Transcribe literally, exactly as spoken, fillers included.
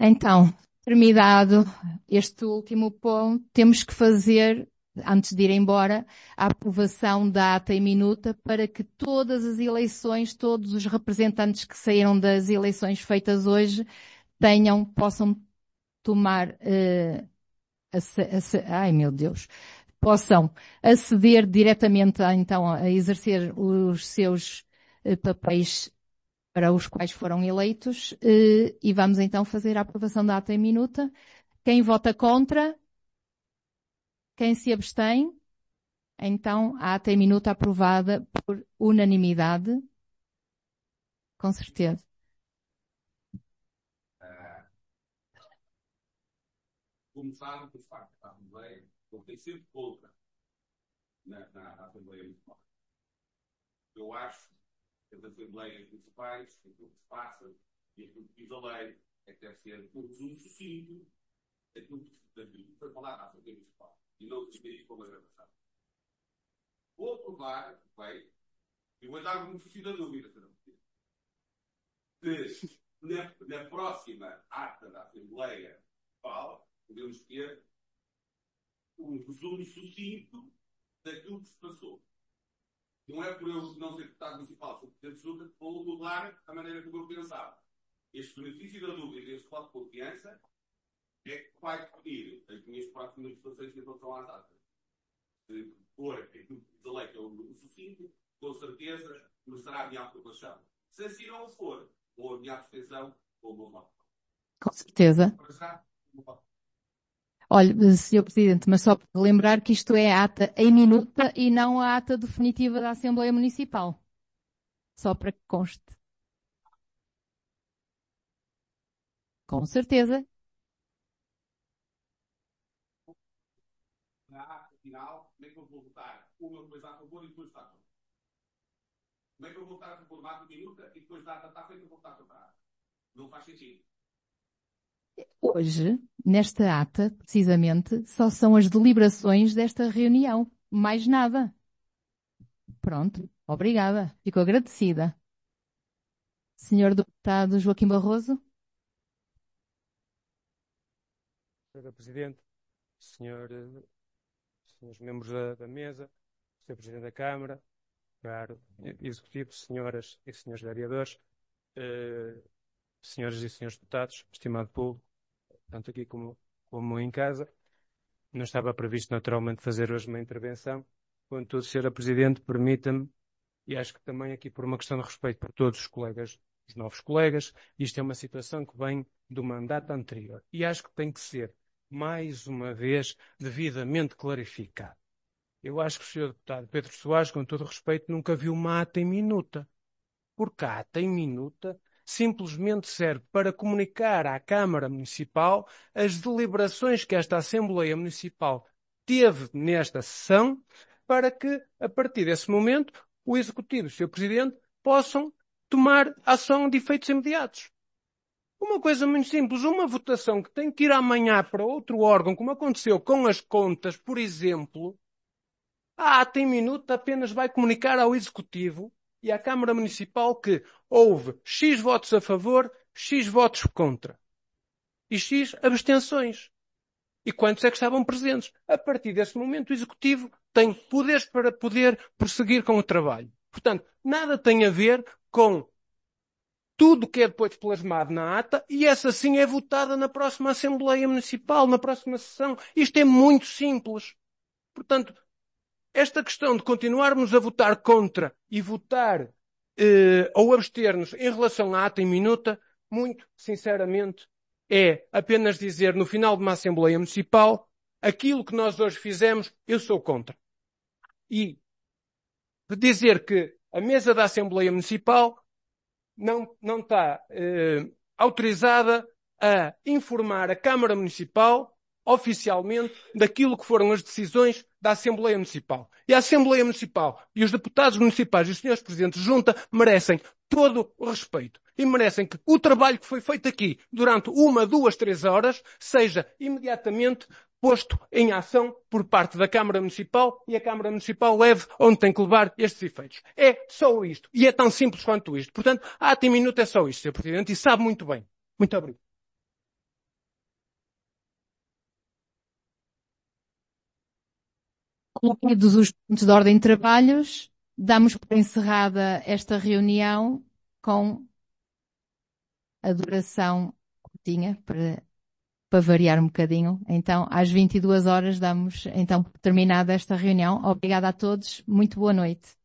Então, terminado este último ponto, temos que fazer, antes de ir embora, a aprovação da ata em minuta para que todas as eleições, todos os representantes que saíram das eleições feitas hoje, tenham, possam tomar, uh, a, a, ai meu Deus, possam aceder diretamente a, então, a exercer os seus uh, papéis para os quais foram eleitos, uh, e vamos então fazer a aprovação da ata em minuta. Quem vota contra? Quem se abstém? Então, a ata em minuta aprovada por unanimidade. Com certeza. Uh, começaram por facto da Assembleia, votei sempre contra na, na Assembleia Municipal. Eu acho que as Assembleias Municipais, aquilo que se passa e aquilo que diz a lei, é que deve ser um resumo sucinto daquilo que foi falado na Assembleia Municipal e não se dizer isto com uma gravação. Vou aprovar, bem, e vou dar um benefício da dúvida, se não que na, na próxima ata da Assembleia Municipal podemos ter um resumo sucinto daquilo que se passou. Não é por eu não ser deputado municipal, sou presidente de junta, que vou mudar a maneira como eu pensava. Este benefício da dúvida, este voto de confiança, é que vai definir as minhas próximas votações em relação às atas. Se for aquilo que diz a lei, que é o sucinto, com certeza merecerá a minha aprovação. Se assim não for, ou a minha abstenção, ou o meu voto. Com certeza. Olha, senhor Presidente, mas só para lembrar que isto é a ata em minuta e não a ata definitiva da Assembleia Municipal. Só para que conste. Com certeza. Na ata final, como é que eu vou votar uma coisa a favor e depois está contra? Como é que eu vou votar a favor da ata de minuta e depois da ata está feita e vou votar contra a ata? Não faz sentido. Hoje, nesta ata, precisamente, só são as deliberações desta reunião. Mais nada. Pronto. Obrigada. Fico agradecida. senhor Deputado Joaquim Barroso. senhora Presidente, senhor, senhores membros da, da mesa, senhor Presidente da Câmara, caro Executivo, senhoras e senhores vereadores, eh, senhoras e senhores deputados, estimado público, tanto aqui como, como em casa. Não estava previsto naturalmente fazer hoje uma intervenção. Contudo, senhora Presidente, permita-me, e acho que também aqui por uma questão de respeito por todos os colegas, os novos colegas, isto é uma situação que vem do mandato anterior. E acho que tem que ser, mais uma vez, devidamente clarificado. Eu acho que o senhor Deputado Pedro Soares, com todo respeito, nunca viu uma ata em minuta. Porque a ata em minuta simplesmente serve para comunicar à Câmara Municipal as deliberações que esta Assembleia Municipal teve nesta sessão, para que, a partir desse momento, o Executivo e o senhor Presidente possam tomar ação de efeitos imediatos. Uma coisa muito simples, uma votação que tem que ir amanhã para outro órgão, como aconteceu com as contas, por exemplo, a ata em minuto apenas vai comunicar ao Executivo e à Câmara Municipal que houve X votos a favor, X votos contra e X abstenções. E quantos é que estavam presentes? A partir desse momento, o Executivo tem poderes para poder prosseguir com o trabalho. Portanto, nada tem a ver com tudo que é depois plasmado na ata, e essa sim é votada na próxima Assembleia Municipal, na próxima sessão. Isto é muito simples. Portanto, esta questão de continuarmos a votar contra e votar eh, ou abster-nos em relação à ata em minuta, muito sinceramente, é apenas dizer no final de uma Assembleia Municipal aquilo que nós hoje fizemos, eu sou contra. E de dizer que a mesa da Assembleia Municipal não, não está eh, autorizada a informar a Câmara Municipal oficialmente daquilo que foram as decisões da Assembleia Municipal. E a Assembleia Municipal e os deputados municipais e os senhores Presidentes de Junta merecem todo o respeito. E merecem que o trabalho que foi feito aqui durante uma, duas, três horas seja imediatamente posto em ação por parte da Câmara Municipal e a Câmara Municipal leve onde tem que levar estes efeitos. É só isto. E é tão simples quanto isto. Portanto, a ata em minuto é só isto, senhor Presidente, e sabe muito bem. Muito obrigado. Concluídos os pontos de ordem de trabalhos, damos por encerrada esta reunião com a duração curtinha para, para variar um bocadinho. Então, às vinte e duas horas damos então por terminada esta reunião. Obrigada a todos. Muito boa noite.